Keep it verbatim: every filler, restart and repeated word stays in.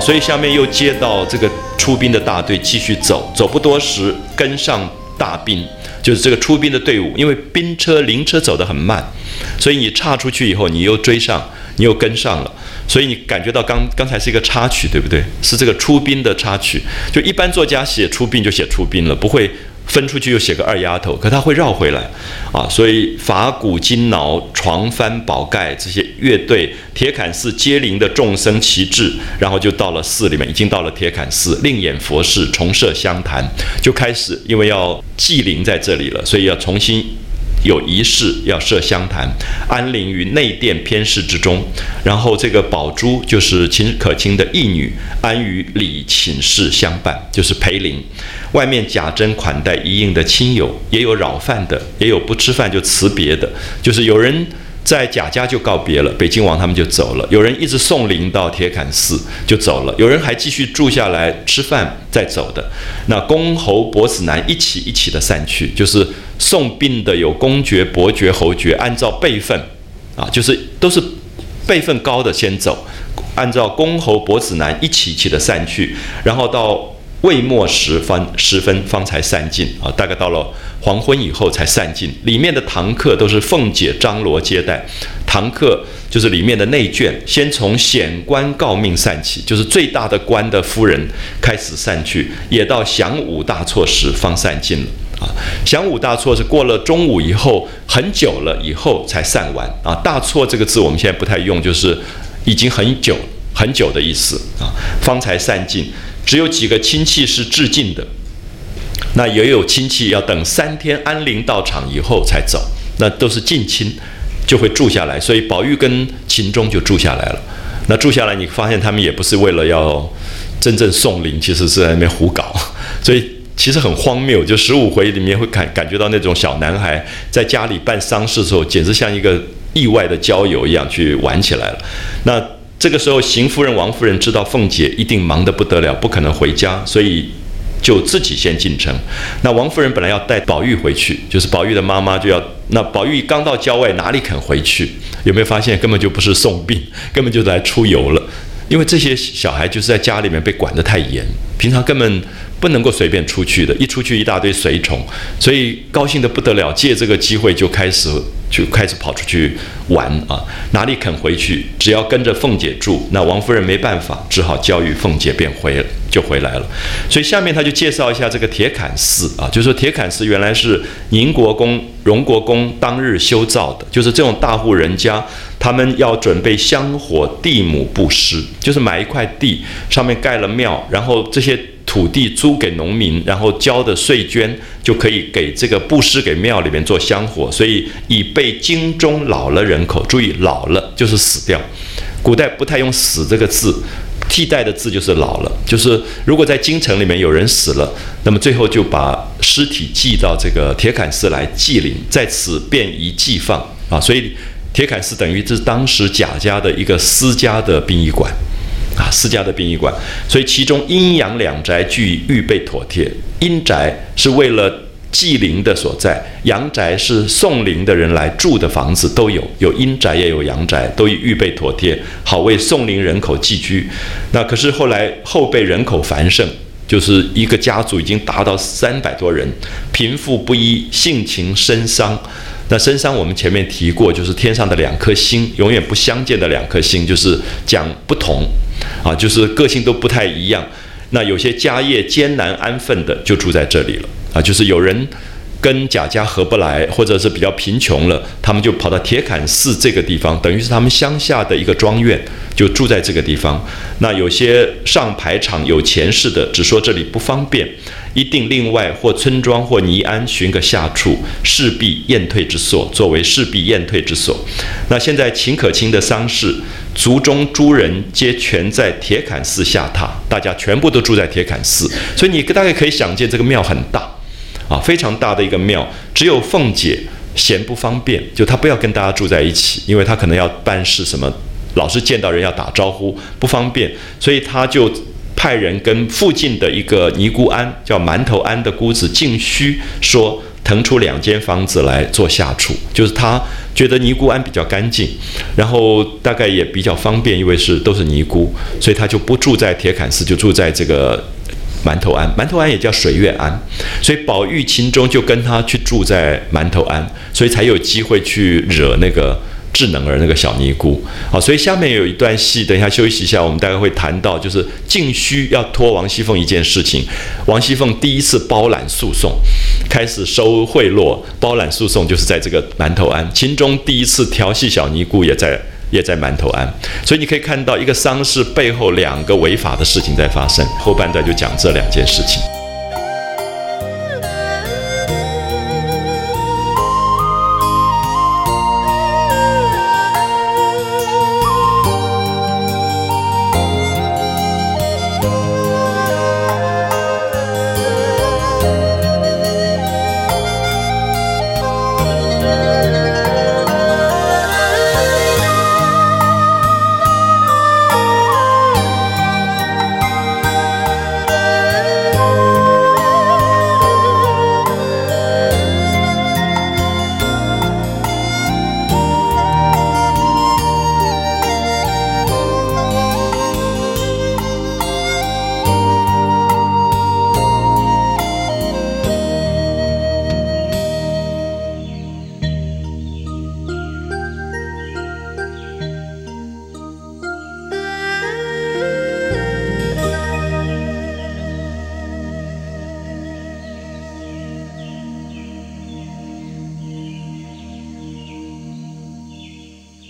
所以下面又接到这个出兵的大队继续走，走不多时跟上大兵，就是这个出兵的队伍，因为兵车灵车走得很慢，所以你岔出去以后，你又追上，你又跟上了，所以你感觉到刚刚才是一个插曲，对不对？是这个出兵的插曲。就一般作家写出兵就写出兵了，不会分出去又写个二丫头，可他会绕回来啊。所以法鼓金挠、床幡宝盖这些乐队，铁槛寺接灵的众僧齐至，然后就到了寺里面，已经到了铁槛寺，另演佛事，重设香坛，就开始，因为要祭灵在这里了，所以要重新有仪式，要设香坛，安灵于内殿偏室之中。然后这个宝珠就是秦可卿的义女，安于礼寝室相伴，就是陪灵。外面假真款待一应的亲友，也有扰饭的，也有不吃饭就辞别的，就是有人在贾家就告别了，北京王他们就走了，有人一直送灵到铁槛寺就走了，有人还继续住下来吃饭再走的。那公侯伯子男一起一起的散去，就是送殡的有公爵、伯爵、侯爵，按照辈分啊，就是都是辈分高的先走，按照公侯伯子男一起一起的散去，然后到未末时方时分方才散尽啊，大概到了黄昏以后才散尽。里面的堂客都是凤姐、张罗接待，堂客就是里面的内眷，先从显官诰命散起，就是最大的官的夫人开始散去，也到晌午大错时方散尽了啊。晌午大错是过了中午以后很久了以后才散完啊。大错这个字我们现在不太用，就是已经很久很久的意思啊，方才散尽。只有几个亲戚是致敬的，那也有亲戚要等三天安灵到场以后才走，那都是近亲，就会住下来。所以宝玉跟秦钟就住下来了。那住下来，你发现他们也不是为了要真正送灵，其实是在那边胡搞，所以其实很荒谬。就十五回里面会感感觉到那种小男孩在家里办丧事的时候，简直像一个意外的郊游一样去玩起来了。那这个时候，邢夫人、王夫人知道凤姐一定忙得不得了，不可能回家，所以就自己先进城。那王夫人本来要带宝玉回去，就是宝玉的妈妈就要，那宝玉刚到郊外，哪里肯回去？有没有发现根本就不是送殡，根本就来出游了？因为这些小孩就是在家里面被管得太严，平常根本不能够随便出去的，一出去一大堆随从，所以高兴得不得了，借这个机会就开始就开始跑出去玩啊，哪里肯回去？只要跟着凤姐住，那王夫人没办法，只好教育凤姐便回就回来了。所以下面他就介绍一下这个铁槛寺啊，就是说铁槛寺原来是宁国公、荣国公当日修造的，就是这种大户人家，他们要准备香火地亩布施，就是买一块地，上面盖了庙，然后这些土地租给农民，然后交的税捐就可以给这个布施给庙里面做香火，所以以备京中老了人口。注意，老了就是死掉，古代不太用死这个字，替代的字就是老了，就是如果在京城里面有人死了，那么最后就把尸体寄到这个铁槛寺来祭灵，在此便宜寄放啊。所以铁槛寺等于是当时贾家的一个私家的殡仪馆啊，私家的殡仪馆。所以其中阴阳两宅俱预备妥帖，阴宅是为了祭灵的所在，阳宅是送灵的人来住的房子，都有，有阴宅也有阳宅，都已预备妥帖，好为送灵人口寄居。那可是后来后辈人口繁盛，就是一个家族已经达到三百多人，贫富不一，性情深桑。那深桑我们前面提过，就是天上的两颗星，永远不相见的两颗星，就是讲不同啊，就是个性都不太一样。那有些家业艰难安分的就住在这里了啊，就是有人跟贾家合不来，或者是比较贫穷了，他们就跑到铁槛寺这个地方，等于是他们乡下的一个庄院，就住在这个地方。那有些上排场有钱势的，只说这里不方便，一定另外或村庄或尼庵寻个下处，势必验退之所，作为势必验退之所。那现在秦可卿的丧事，族中诸人皆全在铁槛寺下榻，大家全部都住在铁槛寺，所以你大概可以想见这个庙很大啊，非常大的一个庙。只有凤姐嫌不方便，就她不要跟大家住在一起，因为她可能要办事什么，老是见到人要打招呼，不方便，所以她就派人跟附近的一个尼姑庵叫馒头庵的姑子净虚说， 腾出两间房子来做下厨，就是他觉得尼姑庵比较干净，然后大概也比较方便，因为是都是尼姑，所以他就不住在铁槛寺，就住在这个馒头庵。馒头庵也叫水月庵，所以宝玉、秦钟就跟他去住在馒头庵，所以才有机会去惹那个智能儿那个小尼姑。好，所以下面有一段戏，等一下休息一下，我们大概会谈到，就是净虚要托王熙凤一件事情。王熙凤第一次包揽诉讼，开始收贿赂，包揽诉讼就是在这个馒头庵。秦钟第一次调戏小尼姑也在也在馒头庵。所以你可以看到一个丧事背后两个违法的事情在发生。后半段就讲这两件事情。